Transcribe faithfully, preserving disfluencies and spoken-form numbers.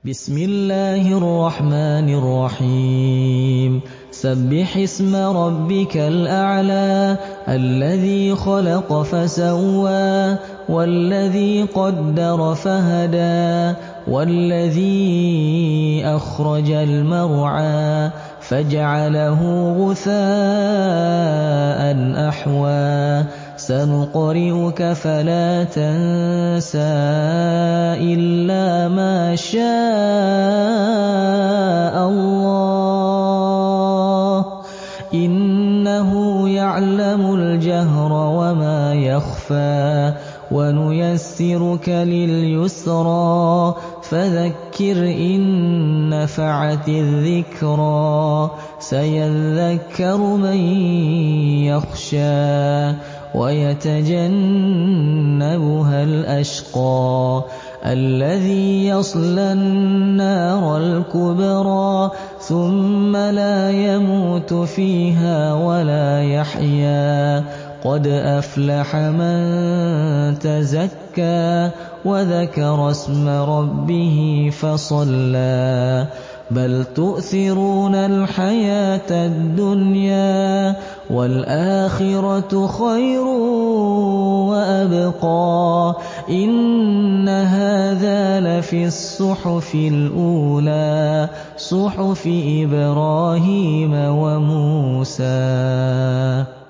بسم الله الرحمن الرحيم سبح اسم ربك الأعلى الذي خلق فسوى والذي قدر فهدى والذي أخرج المرعى فجعله غثاء أحوى سنقرئك فلا تنسى إلا ما شاء الله إنه يعلم الجهر وما يخفى ونيسرك لليسرى فذكر إن نفعت الذكرى سيذكر من يخشى ويتجنبها الأشقى الذي يصلى النار الكبرى ثم لا يموت فيها ولا يحيا قد أفلح من تزكى وذكر اسم ربه فصلى بل تؤثرون الحياة الدنيا والآخرة خير وأبقى إن هذا لفي الصحف الأولى صحف إبراهيم وموسى.